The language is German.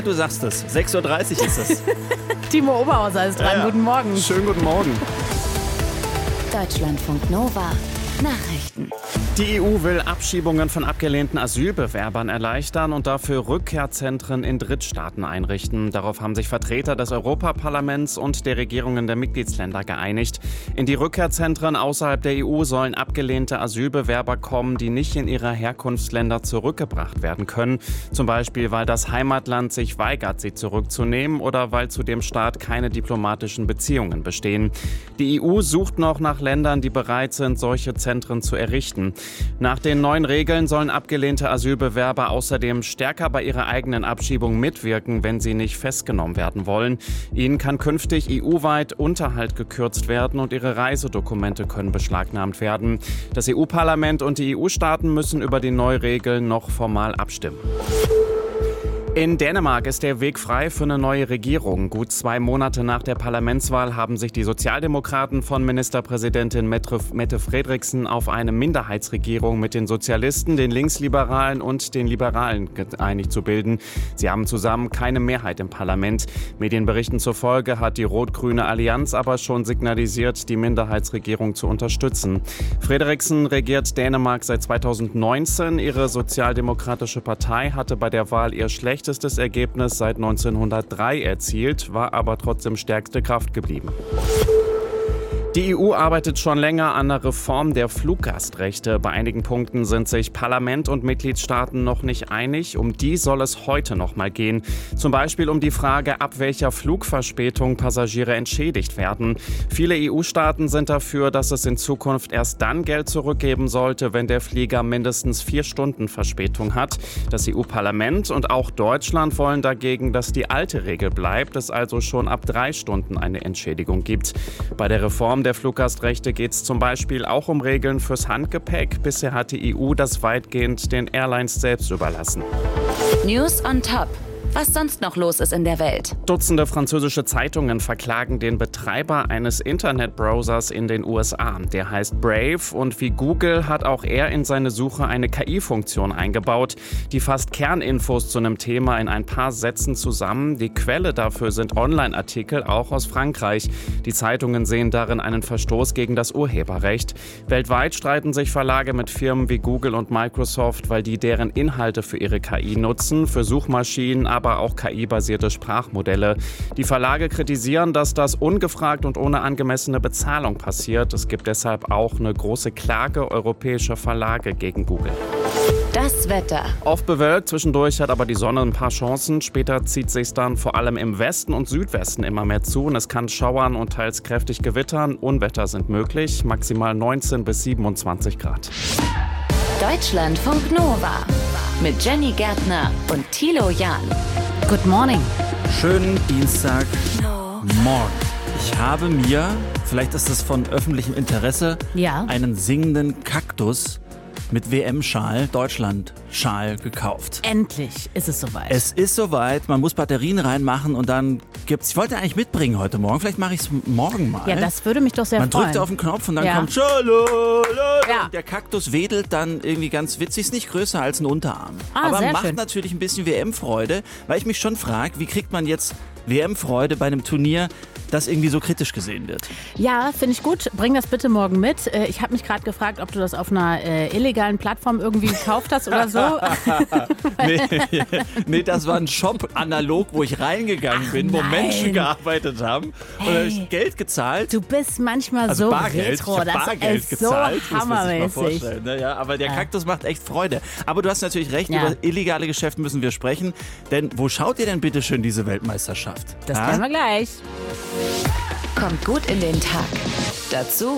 Du sagst es, 6.30 Uhr ist es. Timo Oberhauser ist dran, Guten Morgen. Schönen guten Morgen. Deutschlandfunk Nova Nachrichten. Die EU will Abschiebungen von abgelehnten Asylbewerbern erleichtern und dafür Rückkehrzentren in Drittstaaten einrichten. Darauf haben sich Vertreter des Europaparlaments und der Regierungen der Mitgliedsländer geeinigt. In die Rückkehrzentren außerhalb der EU sollen abgelehnte Asylbewerber kommen, die nicht in ihre Herkunftsländer zurückgebracht werden können. Zum Beispiel, weil das Heimatland sich weigert, sie zurückzunehmen oder weil zu dem Staat keine diplomatischen Beziehungen bestehen. Die EU sucht noch nach Ländern, die bereit sind, solche Zentren zu errichten. Nach den neuen Regeln sollen abgelehnte Asylbewerber außerdem stärker bei ihrer eigenen Abschiebung mitwirken, wenn sie nicht festgenommen werden wollen. Ihnen kann künftig EU-weit Unterhalt gekürzt werden und ihre Reisedokumente können beschlagnahmt werden. Das EU-Parlament und die EU-Staaten müssen über die Neuregeln noch formal abstimmen. In Dänemark ist der Weg frei für eine neue Regierung. Gut 2 Monate nach der Parlamentswahl haben sich die Sozialdemokraten von Ministerpräsidentin Mette Frederiksen auf eine Minderheitsregierung mit den Sozialisten, den Linksliberalen und den Liberalen geeinigt zu bilden. Sie haben zusammen keine Mehrheit im Parlament. Medienberichten zufolge hat die rot-grüne Allianz aber schon signalisiert, die Minderheitsregierung zu unterstützen. Frederiksen regiert Dänemark seit 2019. Ihre sozialdemokratische Partei hatte bei der Wahl ihr schlechtestes Ergebnis seit 1903 erzielt, war aber trotzdem stärkste Kraft geblieben. Die EU arbeitet schon länger an einer Reform der Fluggastrechte. Bei einigen Punkten sind sich Parlament und Mitgliedstaaten noch nicht einig. Um die soll es heute noch mal gehen. Zum Beispiel um die Frage, ab welcher Flugverspätung Passagiere entschädigt werden. Viele EU-Staaten sind dafür, dass es in Zukunft erst dann Geld zurückgeben sollte, wenn der Flieger mindestens 4 Stunden Verspätung hat. Das EU-Parlament und auch Deutschland wollen dagegen, dass die alte Regel bleibt, es also schon ab 3 Stunden eine Entschädigung gibt. Bei der Reform der Fluggastrechte geht es zum Beispiel auch um Regeln fürs Handgepäck. Bisher hat die EU das weitgehend den Airlines selbst überlassen. News on Top. Was sonst noch los ist in der Welt. Dutzende französische Zeitungen verklagen den Betreiber eines Internetbrowsers in den USA. Der heißt Brave und wie Google hat auch er in seine Suche eine KI-Funktion eingebaut. Die fasst Kerninfos zu einem Thema in ein paar Sätzen zusammen. Die Quelle dafür sind Online-Artikel, auch aus Frankreich. Die Zeitungen sehen darin einen Verstoß gegen das Urheberrecht. Weltweit streiten sich Verlage mit Firmen wie Google und Microsoft, weil die deren Inhalte für ihre KI nutzen, für Suchmaschinen, aber auch KI-basierte Sprachmodelle. Die Verlage kritisieren, dass das ungefragt und ohne angemessene Bezahlung passiert. Es gibt deshalb auch eine große Klage europäischer Verlage gegen Google. Das Wetter. Oft bewölkt, zwischendurch hat aber die Sonne ein paar Chancen. Später zieht sich's dann vor allem im Westen und Südwesten immer mehr zu und es kann schauern und teils kräftig gewittern. Unwetter sind möglich, maximal 19 bis 27 Grad. Deutschlandfunk Nova mit Jenny Gärtner und Thilo Jahn. Good morning. Schönen Dienstagmorgen. Ich habe mir, vielleicht ist das von öffentlichem Interesse, einen singenden Kaktus mit WM-Schal, Deutschland-Schal gekauft. Endlich ist es soweit. Es ist soweit, man muss Batterien reinmachen und dann gibt's, ich wollte eigentlich mitbringen heute Morgen, vielleicht mache ich es morgen mal. Ja, das würde mich doch sehr freuen. Man drückt auf den Knopf und dann kommt Schalala, ja. Und der Kaktus wedelt dann irgendwie ganz witzig, ist nicht größer als ein Unterarm. Aber sehr macht schön. natürlich ein bisschen WM-Freude, weil ich mich schon frage, wie kriegt man jetzt WM-Freude bei einem Turnier, das irgendwie so kritisch gesehen wird. Ja, finde ich gut. Bring das bitte morgen mit. Ich habe mich gerade gefragt, ob du das auf einer illegalen Plattform irgendwie gekauft hast oder so. Nee, das war ein Shop analog, wo ich reingegangen bin, wo Menschen gearbeitet haben. Und da habe ich Geld gezahlt. Du bist manchmal so Bargeld. retro. Ich habe Bargeld ist gezahlt. so hammermäßig. Naja, aber der Kaktus macht echt Freude. Aber du hast natürlich recht, über illegale Geschäfte müssen wir sprechen. Denn wo schaut ihr denn bitte schön diese Weltmeisterschaft? Das klären wir gleich. Kommt gut in den Tag. Dazu